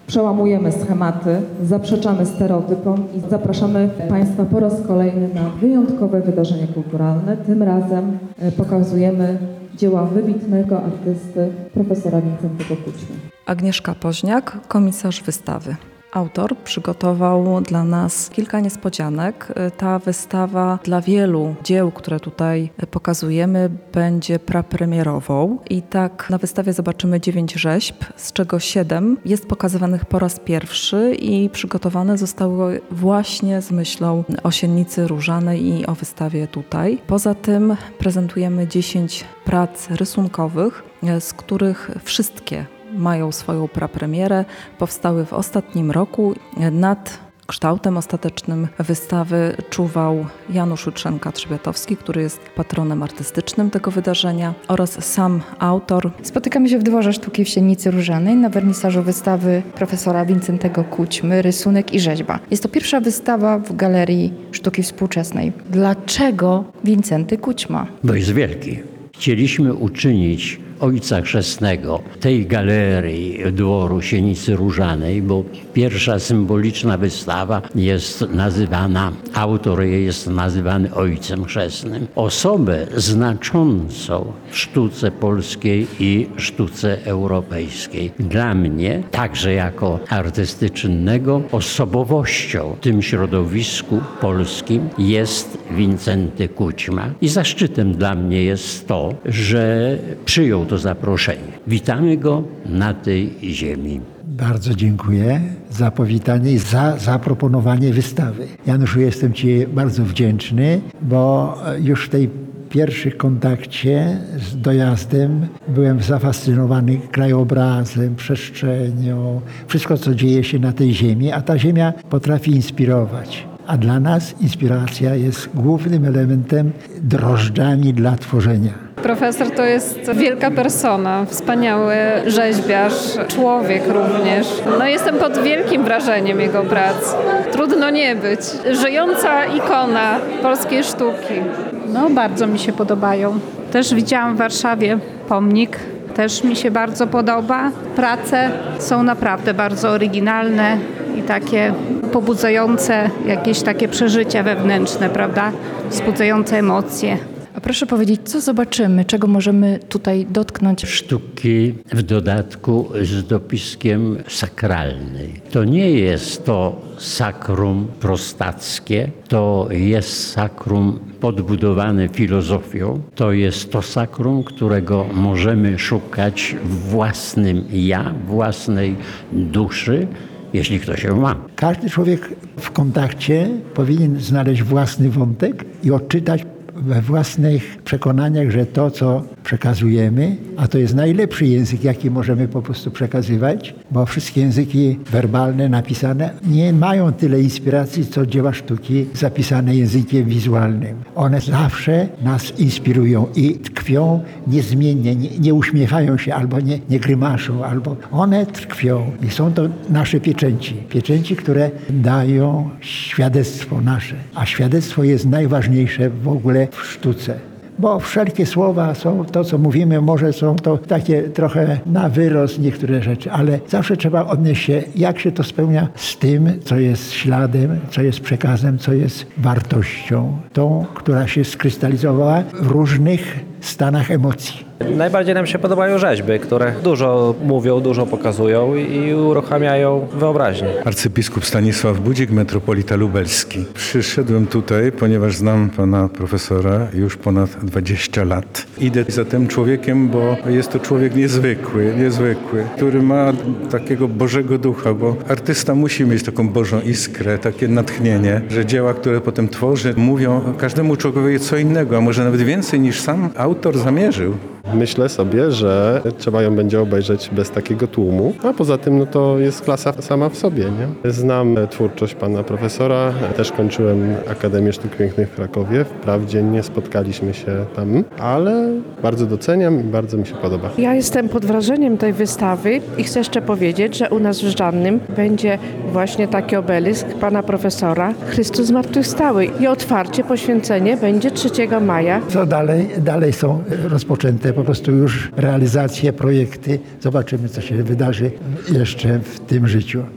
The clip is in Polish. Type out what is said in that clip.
Przełamujemy schematy, zaprzeczamy stereotypom i zapraszamy Państwa po raz kolejny na wyjątkowe wydarzenie kulturalne. Tym razem pokazujemy dzieła wybitnego artysty, profesora Wincentego Kućmy. Agnieszka Poźniak, komisarz wystawy. Autor przygotował dla nas kilka niespodzianek. Ta wystawa dla wielu dzieł, które tutaj pokazujemy, będzie prapremierową. I tak na wystawie zobaczymy 9 rzeźb, z czego 7 jest pokazywanych po raz pierwszy i przygotowane zostały właśnie z myślą o Siennicy Różanej i o wystawie tutaj. Poza tym prezentujemy 10 prac rysunkowych, z których wszystkie mają swoją prapremierę, powstały w ostatnim roku. Nad kształtem ostatecznym wystawy czuwał Janusz Jutrzenka-Trzebiatowski, który jest patronem artystycznym tego wydarzenia, oraz sam autor. Spotykamy się w Dworze Sztuki w Siennicy Różanej na wernisażu wystawy profesora Wincentego Kućmy Rysunek i rzeźba. Jest to pierwsza wystawa w Galerii Sztuki Współczesnej. Dlaczego Wincenty Kućma? Bo jest wielki. Chcieliśmy uczynić Ojca Chrzestnego tej galerii dworu Siennicy Różanej, bo pierwsza symboliczna wystawa jest nazywana, autor jej jest nazywany Ojcem Chrzestnym. Osobę znaczącą w sztuce polskiej i sztuce europejskiej. Dla mnie, także jako artysty czynnego, osobowością w tym środowisku polskim jest Wincenty Kućma. I zaszczytem dla mnie jest to, że przyjął to zaproszenie. Witamy go na tej ziemi. Bardzo dziękuję za powitanie i za zaproponowanie wystawy. Januszu, jestem Ci bardzo wdzięczny, bo już w tej pierwszym kontakcie z dojazdem byłem zafascynowany krajobrazem, przestrzenią, wszystko co dzieje się na tej ziemi, a ta ziemia potrafi inspirować. A dla nas inspiracja jest głównym elementem, drożdżami dla tworzenia. Profesor to jest wielka persona, wspaniały rzeźbiarz, człowiek również. Jestem pod wielkim wrażeniem jego prac. Trudno nie być. Żyjąca ikona polskiej sztuki. Bardzo mi się podobają. Też widziałam w Warszawie pomnik. Też mi się bardzo podoba. Prace są naprawdę bardzo oryginalne i takie pobudzające jakieś takie przeżycia wewnętrzne, prawda? Wzbudzające emocje. A proszę powiedzieć, co zobaczymy, czego możemy tutaj dotknąć? Sztuki w dodatku z dopiskiem sakralnej. To nie jest to sakrum prostackie, to jest sakrum podbudowane filozofią. To jest to sakrum, którego możemy szukać w własnym ja, własnej duszy, jeśli ktoś ją ma. Każdy człowiek w kontakcie powinien znaleźć własny wątek i odczytać we własnych przekonaniach, że to, co przekazujemy, a to jest najlepszy język, jaki możemy po prostu przekazywać, bo wszystkie języki werbalne, napisane, nie mają tyle inspiracji, co dzieła sztuki zapisane językiem wizualnym. One zawsze nas inspirują i tkwią niezmiennie, nie uśmiechają się, albo nie grymaszą, albo one tkwią. I są to nasze pieczęci, które dają świadectwo nasze. A świadectwo jest najważniejsze w ogóle w sztuce. Bo wszelkie słowa są to, co mówimy, może są to takie trochę na wyrost niektóre rzeczy, ale zawsze trzeba odnieść się, jak się to spełnia z tym, co jest śladem, co jest przekazem, co jest wartością, tą, która się skrystalizowała w różnych stanach emocji. Najbardziej nam się podobają rzeźby, które dużo mówią, dużo pokazują i uruchamiają wyobraźnię. Arcybiskup Stanisław Budzik, metropolita lubelski. Przyszedłem tutaj, ponieważ znam pana profesora już ponad 20 lat. Idę za tym człowiekiem, bo jest to człowiek niezwykły, który ma takiego Bożego ducha, bo artysta musi mieć taką Bożą iskrę, takie natchnienie, że dzieła, które potem tworzy, mówią każdemu człowiekowi co innego, a może nawet więcej niż sam autor zamierzył. Myślę sobie, że trzeba ją będzie obejrzeć bez takiego tłumu, a poza tym to jest klasa sama w sobie. Nie? Znam twórczość pana profesora, też kończyłem Akademię Sztuk Pięknych w Krakowie. Wprawdzie nie spotkaliśmy się tam, ale bardzo doceniam i bardzo mi się podoba. Ja jestem pod wrażeniem tej wystawy i chcę jeszcze powiedzieć, że u nas w Żannym będzie właśnie taki obelisk pana profesora Chrystus Zmartwychwstały i otwarcie, poświęcenie będzie 3 maja. Co dalej? Dalej są rozpoczęte po prostu już realizacje, projekty. Zobaczymy, co się wydarzy jeszcze w tym życiu.